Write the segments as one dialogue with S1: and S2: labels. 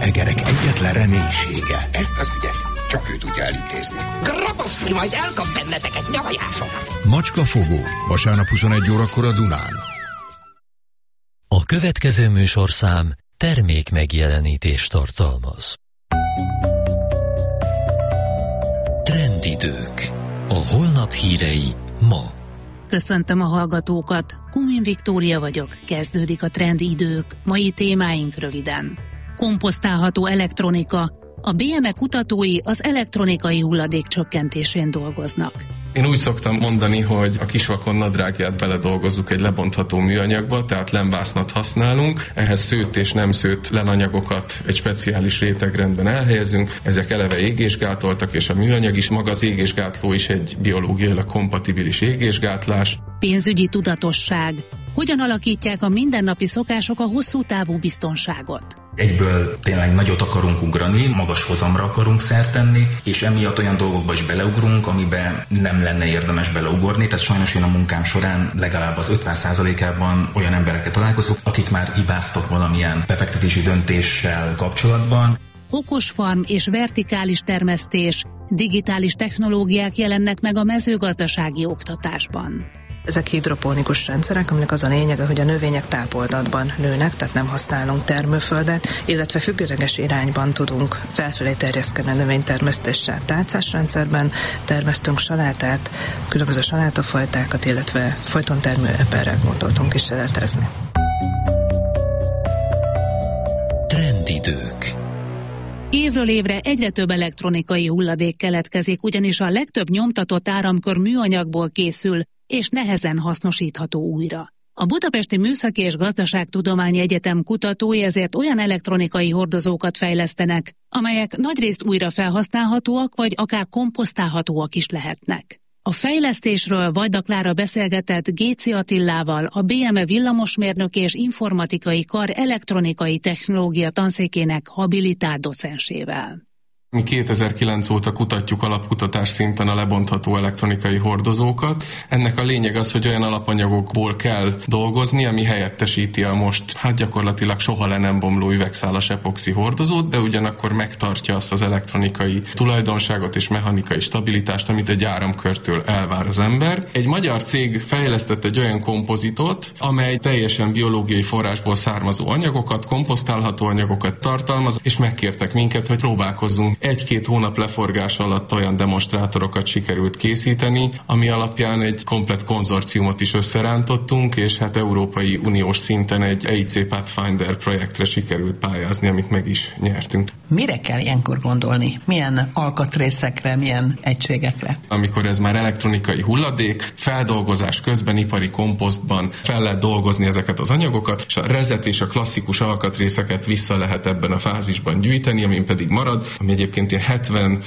S1: egerek egyetlen reménysége.
S2: Ezt az ügyet csak ő tudja elintézni.
S3: Grabowski majd elkap benneteket nyavajások.
S4: Macskafogó, vasárnap 21 órakor a Dunán.
S5: A következő műsorszám termék megjelenítést tartalmaz. Trendidők. A holnap hírei ma.
S6: Köszöntöm a hallgatókat, Kumin Viktória vagyok, kezdődik a Trendidők, mai témáink röviden. Komposztálható elektronika, a BME kutatói az elektronikai hulladék csökkentésén dolgoznak.
S7: Én úgy szoktam mondani, hogy a kisvakon nadrágját beledolgozzuk egy lebontható műanyagba, tehát lemvásznat használunk, ehhez szőtt és nem szőtt lenanyagokat egy speciális rétegrendben elhelyezünk, ezek eleve égésgátoltak, és a műanyag is, maga az égésgátló is egy biológiailag kompatibilis égésgátlás.
S6: Pénzügyi tudatosság. Hogyan alakítják a mindennapi szokások a hosszú távú biztonságot?
S8: Egyből tényleg nagyot akarunk ugrani, magas hozamra akarunk szert tenni, és emiatt olyan dolgokba is beleugrunk, amiben nem lenne érdemes beleugorni. Tehát sajnos én a munkám során legalább az 50%-ában olyan embereket találkozok, akik már hibáztak valamilyen befektetési döntéssel kapcsolatban.
S6: Okos farm és vertikális termesztés, digitális technológiák jelennek meg a mezőgazdasági oktatásban.
S9: Ezek hidroponikus rendszerek, aminek az a lényege, hogy a növények tápoldatban nőnek, tehát nem használunk termőföldet, illetve függőleges irányban tudunk felfelé terjeszkedni a növénytermesztéssel. Tálcás rendszerben termesztünk salátát, különböző salátafajtákat, illetve folytontermő eperrel gondoltunk kísérletezni.
S5: Trendidők.
S6: Évről évre egyre több elektronikai hulladék keletkezik, ugyanis a legtöbb nyomtatott áramkör műanyagból készül, és nehezen hasznosítható újra. A Budapesti Műszaki és Gazdaságtudományi Egyetem kutatói ezért olyan elektronikai hordozókat fejlesztenek, amelyek nagyrészt újra felhasználhatóak, vagy akár komposztálhatóak is lehetnek. A fejlesztésről Vajda Klára beszélgetett Géci Attillával, a BME villamosmérnök és informatikai kar elektronikai technológia tanszékének habilitált docensével.
S7: Mi 2009 óta kutatjuk alapkutatás szinten a lebontható elektronikai hordozókat. Ennek a lényeg az, hogy olyan alapanyagokból kell dolgozni, ami helyettesíti a most gyakorlatilag soha le nem bomló üvegszálas epoxi hordozót, de ugyanakkor megtartja azt az elektronikai tulajdonságot és mechanikai stabilitást, amit egy áramkörtől elvár az ember. Egy magyar cég fejlesztett egy olyan kompozitot, amely teljesen biológiai forrásból származó anyagokat, komposztálható anyagokat tartalmaz, és megkértek minket, hogy próbálkozzunk. 1-2 hónap leforgás alatt olyan demonstrátorokat sikerült készíteni, ami alapján egy komplett konzorciumot is összerántottunk, és Európai Uniós szinten egy EIC Pathfinder projektre sikerült pályázni, amit meg is nyertünk.
S10: Mire kell ilyenkor gondolni? Milyen alkatrészekre, milyen egységekre?
S7: Amikor ez már elektronikai hulladék, feldolgozás közben ipari komposztban fel lehet dolgozni ezeket az anyagokat, és a rezet és a klasszikus alkatrészeket vissza lehet ebben a fázisban gyűjteni, amin pedig marad, ami egyébként ilyen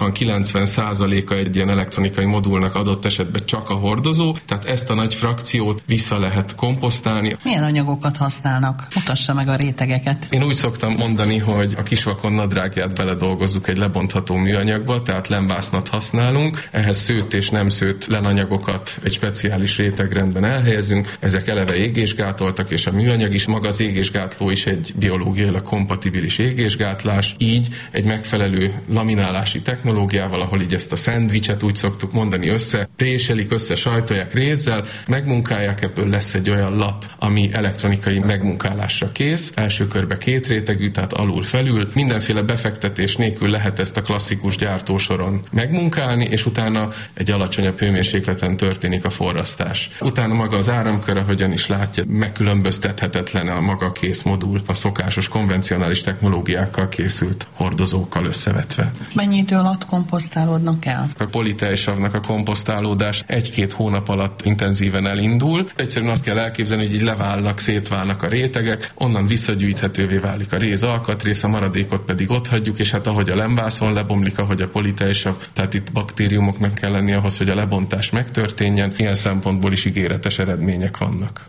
S7: 70-80-90%-a egy ilyen elektronikai modulnak adott esetben csak a hordozó, tehát ezt a nagy frakciót vissza lehet komposztálni.
S10: Milyen anyagokat használnak? Mutassa meg a rétegeket.
S7: Én úgy szoktam mondani, hogy a kisvakon nadrágját beledolgozzuk egy lebontható műanyagba, tehát lemvásznat használunk, ehhez szőtt és nem szőtt lenanyagokat egy speciális rétegrendben elhelyezünk, ezek eleve égésgátoltak, és a műanyag is, maga az égésgátló is egy biológiailag kompatibilis égésgátlás, így egy megfelelő laminálási technológiával, ahol így ezt a szendvicset úgy szoktuk mondani préselik, sajtolják rézzel, megmunkálják, ebből lesz egy olyan lap, ami elektronikai megmunkálásra kész. Első körbe 2 rétegű, tehát alul-felül. Mindenféle befektetés nélkül lehet ezt a klasszikus gyártósoron megmunkálni, és utána egy alacsonyabb hőmérsékleten történik a forrasztás. Utána maga az áramkör, ahogyan is látja, megkülönböztethetetlen a maga kész modul a szokásos konvencionális technológiákkal készült hordozókkal összevetve.
S10: Mennyi idő alatt komposztálódnak el?
S7: A politejsavnak a komposztálódás 1-2 hónap alatt intenzíven elindul. Egyszerűen azt kell elképzelni, hogy így leválnak, szétválnak a rétegek, onnan visszagyűjthetővé válik a réz alkatrész, a maradékot pedig ott hagyjuk, és ahogy a lemvászon lebomlik, ahogy a politejsav, tehát itt baktériumoknak kell lenni ahhoz, hogy a lebontás megtörténjen. Ilyen szempontból is ígéretes eredmények vannak.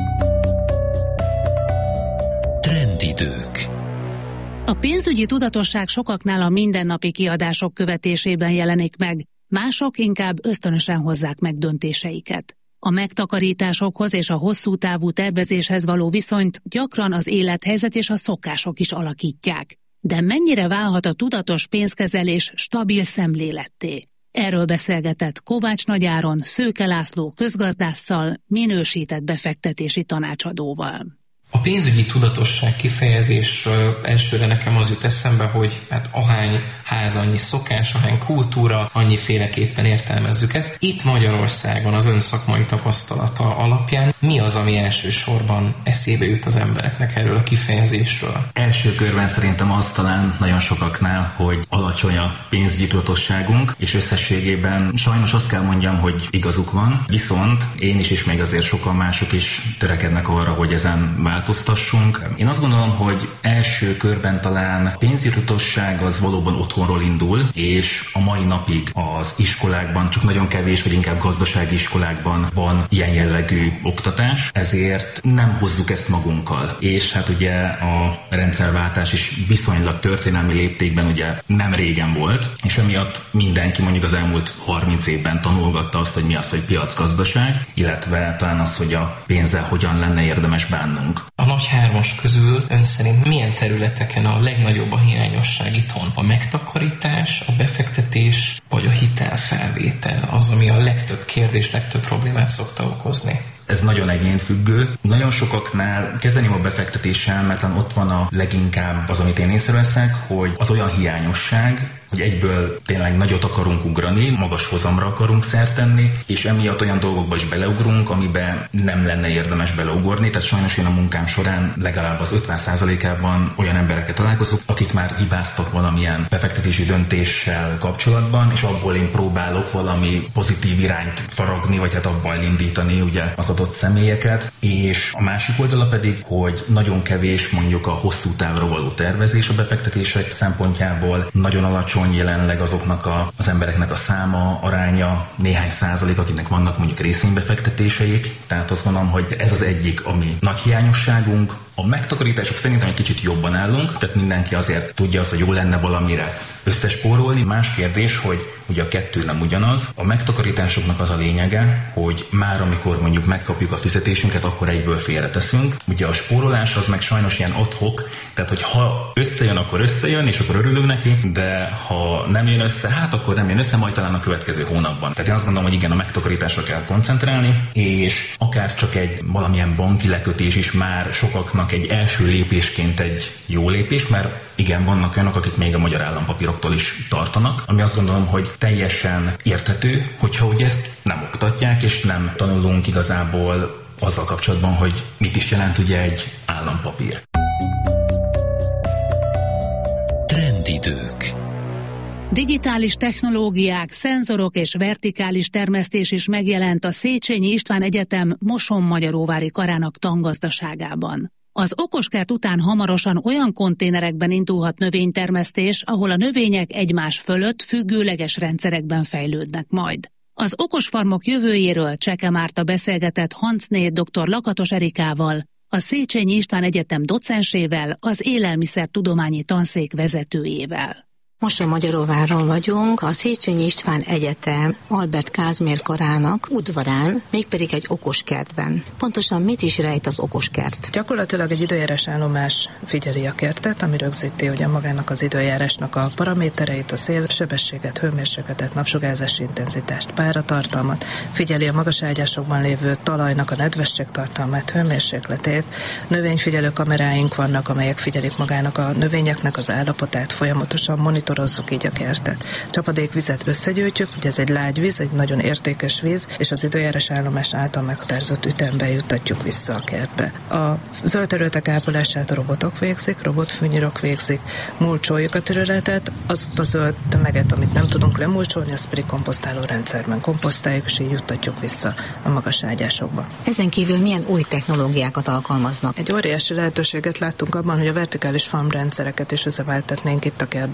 S5: Trendidők.
S6: A pénzügyi tudatosság sokaknál a mindennapi kiadások követésében jelenik meg, mások inkább ösztönösen hozzák meg döntéseiket. A megtakarításokhoz és a hosszú távú tervezéshez való viszonyt gyakran az élethelyzet és a szokások is alakítják. De mennyire válhat a tudatos pénzkezelés stabil szemléletté? Erről beszélgetett Kovács Nagy Áron Szőke László közgazdásszal, minősített befektetési tanácsadóval.
S11: A pénzügyi tudatosság kifejezésről elsőre nekem az jut eszembe, hogy hát ahány ház, annyi szokás, ahány kultúra, annyiféleképpen értelmezzük ezt. Itt Magyarországon az ön szakmai tapasztalata alapján mi az, ami elsősorban eszébe jut az embereknek erről a kifejezésről?
S8: Első körben szerintem az talán nagyon sokaknál, hogy alacsony a pénzügyi tudatosságunk, és összességében sajnos azt kell mondjam, hogy igazuk van, viszont én is, és még azért sokan mások is törekednek arra, hogy ezen változtassunk. Én azt gondolom, hogy első körben talán pénzügyi tudatosság az valóban otthonról indul, és a mai napig az iskolákban, csak nagyon kevés, vagy inkább gazdasági iskolákban van ilyen jellegű oktatás, ezért nem hozzuk ezt magunkkal. És hát ugye a rendszerváltás is viszonylag történelmi léptékben ugye nem régen volt, és emiatt mindenki mondjuk az elmúlt 30 évben tanulgatta azt, hogy mi az, hogy piacgazdaság, illetve talán az, hogy a pénzzel hogyan lenne érdemes bánnunk.
S11: A nagy hármas közül ön szerint milyen területeken a legnagyobb a hiányosság itthon? A megtakarítás, a befektetés, vagy a hitelfelvétel az, ami a legtöbb kérdés, legtöbb problémát szokta okozni?
S8: Ez nagyon egyénfüggő. Nagyon sokaknál kezdeném a befektetéssel, mert ott van a leginkább az, amit én észreveszek, hogy az olyan hiányosság, hogy egyből tényleg nagyot akarunk ugrani, magas hozamra akarunk szert tenni, és emiatt olyan dolgokba is beleugrunk, amiben nem lenne érdemes beleugorni. Tehát sajnos én a munkám során legalább az 50%-ában olyan embereket találkozok, akik már hibáztak valamilyen befektetési döntéssel kapcsolatban, és abból én próbálok valami pozitív irányt faragni, vagy hát abban elindítani ugye az adott személyeket. És a másik oldala pedig, hogy nagyon kevés mondjuk a hosszú távra való tervezés a befektetések szempontjából, nagyon alacsony jelenleg azoknak az embereknek a száma, aránya, néhány százalék, akiknek vannak mondjuk részvénybefektetéseik. Tehát azt gondolom, hogy ez az egyik, ami nagy hiányosságunk. A megtakarítások szerintem egy kicsit jobban állunk, tehát mindenki azért tudja azt, hogy jó lenne valamire összespórolni. Más kérdés, hogy ugye a kettő nem ugyanaz. A megtakarításoknak az a lényege, hogy már amikor mondjuk megkapjuk a fizetésünket, akkor egyből félreteszünk. Ugye a spórolás az meg sajnos ilyen ad-hoc, tehát hogy ha összejön, akkor összejön, és akkor örülünk neki, de ha nem jön össze, hát akkor nem jön össze, majd talán a következő hónapban. Tehát én azt gondolom, hogy igen, a megtakarításra kell koncentrálni, és akár csak egy valamilyen banki lekötés is már sokaknak egy első lépésként egy jó lépés, mert igen, vannak olyanok, akik még a magyar állampapíroktól is tartanak, ami azt gondolom, hogy teljesen érthető, hogyha ugye ezt nem oktatják, és nem tanulunk igazából azzal kapcsolatban, hogy mit is jelent ugye egy állampapír.
S5: Trendidők.
S6: Digitális technológiák, szenzorok és vertikális termesztés is megjelent a Széchenyi István Egyetem Moson-Magyaróvári karának tangazdaságában. Az okoskert után hamarosan olyan konténerekben indulhat növénytermesztés, ahol a növények egymás fölött függőleges rendszerekben fejlődnek majd. Az okosfarmok jövőjéről Cseke Márta beszélgetett Hancné dr. Lakatos Erikával, a Széchenyi István Egyetem docensével, az élelmiszertudományi tanszék vezetőjével.
S12: Moson-Magyaróváron vagyunk, a Széchenyi István Egyetem Albert Kázmér karának udvarán, mégpedig egy okoskertben. Pontosan mit is rejt az okoskert?
S9: Gyakorlatilag egy időjárás állomás figyeli a kertet, ami rögzíti ugye magának az időjárásnak a paramétereit, a szélsebességet, hőmérsékletet, napsugárzási intenzitást, páratartalmat, figyeli a magas ágyásokban lévő talajnak a nedvességtartalmát, hőmérsékletét. Növényfigyelő kameráink vannak, amelyek figyelik magának a növényeknek az állapotát, folyamatosan monitorozzuk így a kertet. Csapadékvizet összegyűjtjük, ugye ez egy lágyvíz, egy nagyon értékes víz, és az időjárás állomás által meghatározott ütemben juttatjuk vissza a kertbe. A zöld területek ápolását a robotok végzik, robotfűnyírok végzik, mulcsoljuk a területet, azt a zöld tömeget, amit nem tudunk lemulcsolni, azt pedig komposztáló rendszerben komposztáljuk, és így juttatjuk vissza a magas ágyásokba.
S12: Ezen kívül milyen új technológiákat alkalmaznak?
S9: Egy óriási lehetőséget láttunk abban, hogy a vertikális farmrendszereket is összeváltatnénk itt a kertben. A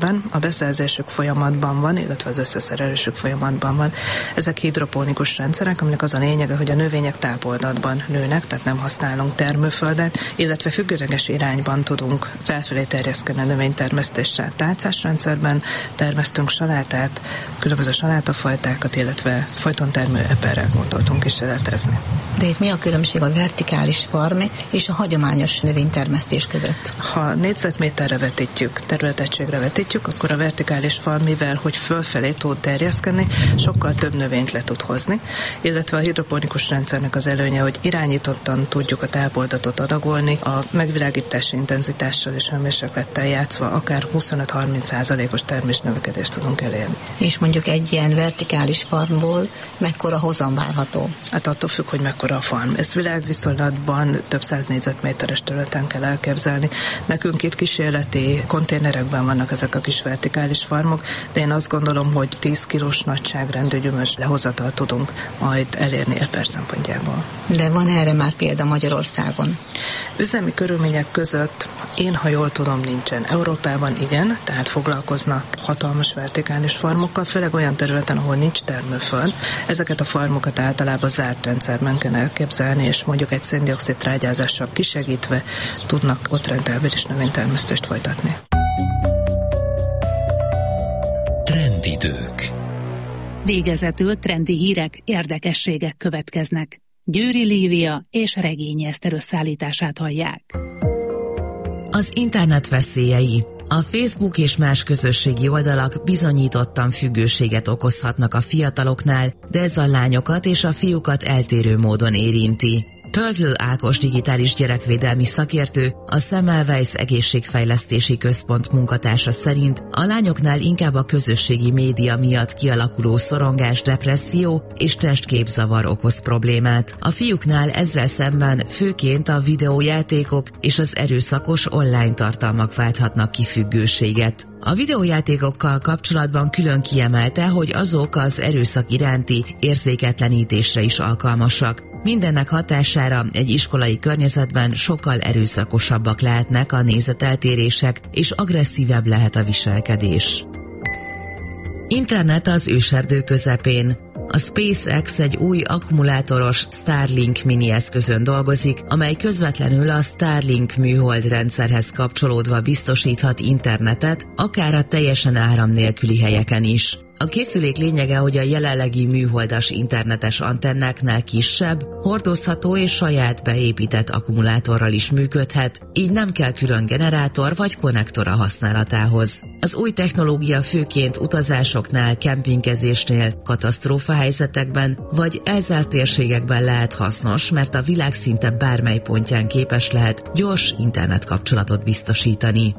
S9: beszerzésük folyamatban van, illetve az összeszerelésük folyamatban van. Ezek hidroponikus rendszerek, aminek az a lényege, hogy a növények tápoldatban nőnek, tehát nem használunk termőföldet, illetve függőleges irányban tudunk felfelé terjeszkedni a növénytermesztéssel. Tálcás rendszerben termesztünk salátát, különböző salátafajtákat, illetve folytontermő eperrel gondoltunk kísérletezni.
S12: De itt mi a különbség a vertikális farm és a hagyományos növénytermesztés között?
S9: Ha négyzetméterre vetítjük, területegységre vetítjük, akkor a vertikális farm, mivel hogy fölfelé tud terjeszkedni, sokkal több növényt le tud hozni, illetve a hidroponikus rendszernek az előnye, hogy irányítottan tudjuk a tápoldatot adagolni, a megvilágítási intenzitással és hőmérséklettel játszva akár 25-30%-os termésnövekedést tudunk elérni.
S12: És mondjuk egy ilyen vertikális farmból mekkora hozam várható?
S9: Hát attól függ, hogy mekkora a farm. Ez világviszonylatban több száz négyzetméteres területen kell elképzelni. Nekünk itt kísérleti konténerekben vannak ezek a kis vertikális farmok, de én azt gondolom, hogy 10 kilós nagyságrendű gyümölcs lehozatal tudunk majd elérni eper szempontjából.
S12: De van erre már példa Magyarországon?
S9: Üzemi körülmények között én, ha jól tudom, nincsen. Európában igen, tehát foglalkoznak hatalmas vertikális farmokkal, főleg olyan területen, ahol nincs termőföld. Ezeket a farmokat általában zárt rendszerben kell elképzelni, és mondjuk egy szén-dioxid trágyázással kisegítve tudnak ott rentábilis növénytermesztést folytatni.
S5: Trendidők.
S6: Végezetül trendi hírek, érdekességek következnek. Győri Lívia és Regényi Eszter összeállítását hallják.
S13: Az internet veszélyei. A Facebook és más közösségi oldalak bizonyítottan függőséget okozhatnak a fiataloknál, de ez a lányokat és a fiúkat eltérő módon érinti. Pöltl Ákos digitális gyerekvédelmi szakértő, a Semmelweis Egészségfejlesztési Központ munkatársa szerint a lányoknál inkább a közösségi média miatt kialakuló szorongás, depresszió és testképzavar okoz problémát. A fiúknál ezzel szemben főként a videójátékok és az erőszakos online tartalmak válthatnak ki függőséget. A videójátékokkal kapcsolatban külön kiemelte, hogy azok az erőszak iránti érzéketlenítésre is alkalmasak. Mindennek hatására egy iskolai környezetben sokkal erőszakosabbak lehetnek a nézeteltérések, és agresszívebb lehet a viselkedés. Internet az őserdő közepén. A SpaceX egy új akkumulátoros Starlink mini eszközön dolgozik, amely közvetlenül a Starlink műhold rendszerhez kapcsolódva biztosíthat internetet, akár a teljesen áram nélküli helyeken is. A készülék lényege, hogy a jelenlegi műholdas internetes antennáknál kisebb, hordozható és saját beépített akkumulátorral is működhet, így nem kell külön generátor vagy konnektor a használatához. Az új technológia főként utazásoknál, kempingezésnél, katasztrófahelyzetekben vagy elzárt térségekben lehet hasznos, mert a világ szinte bármely pontján képes lehet gyors internetkapcsolatot biztosítani.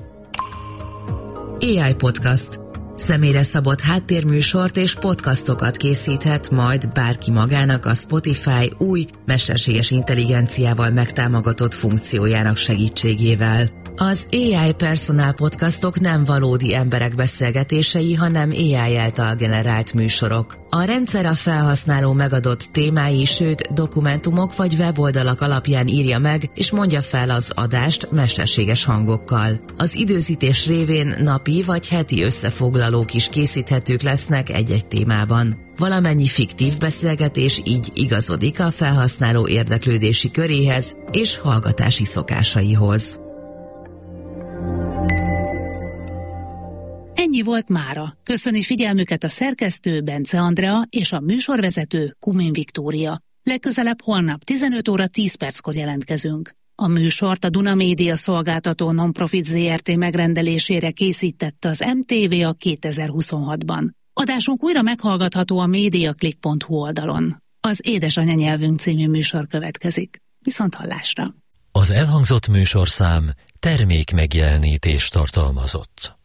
S13: AI Podcast. Személyre szabott háttérműsort és podcastokat készíthet majd bárki magának a Spotify új, mesterséges intelligenciával megtámogatott funkciójának segítségével. Az AI Personal podcastok nem valódi emberek beszélgetései, hanem AI által generált műsorok. A rendszer a felhasználó megadott témái, sőt dokumentumok vagy weboldalak alapján írja meg és mondja fel az adást mesterséges hangokkal. Az időzítés révén napi vagy heti összefoglalók is készíthetők lesznek egy-egy témában. Valamennyi fiktív beszélgetés így igazodik a felhasználó érdeklődési köréhez és hallgatási szokásaihoz.
S6: Ennyi volt mára. Köszöni figyelmüket a szerkesztő Bence Andrea és a műsorvezető Kumin Viktória. Legközelebb holnap 15 óra 10 perckor jelentkezünk. A műsort a Duna Média szolgáltató non-profit ZRT megrendelésére készítette az MTV a 2026-ban. Adásunk újra meghallgatható a mediaclick.hu oldalon. Az Édesanyanyelvünk című műsor következik. Viszonthallásra!
S5: Az elhangzott műsorszám termék megjelenítést tartalmazott.